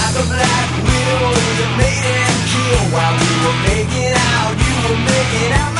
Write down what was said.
like a black widow that made him kill while we were making out. You were making out.